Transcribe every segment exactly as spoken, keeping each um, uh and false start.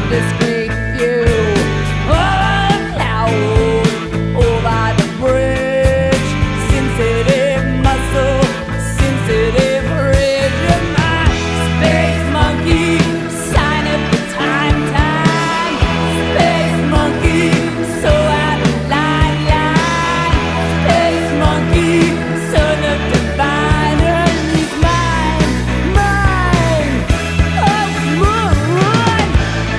this great view of a cloud over the bridge. Sensitive muscle, sensitive ridge of my space monkey. Sign of the time, time. Space monkey, so out of line, line. Space monkey, son of divine, and he's mine, mine. Oh, mine.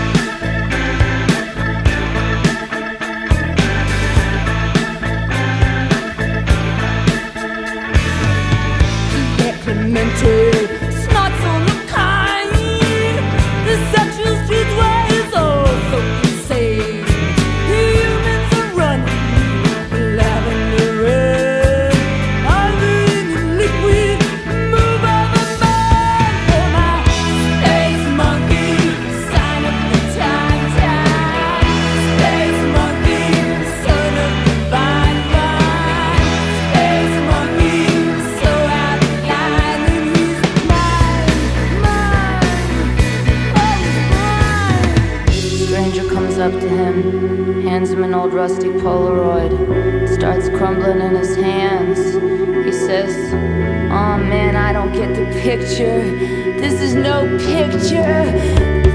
Get Clemente, snots on the kind. The sexual streetwise are so insane. Humans are running, lavender red. I'm in liquid, move on the man for my space monkey. Sign of the time, time. Space monkey, son of divine, divine. Space monkey, so out of line, and he's mine, mine. Oh, mine. Stranger comes up to him, hands him an old rusty Polaroid. It starts crumbling in his hands. He says, "Oh man, I don't get the picture. This is no picture.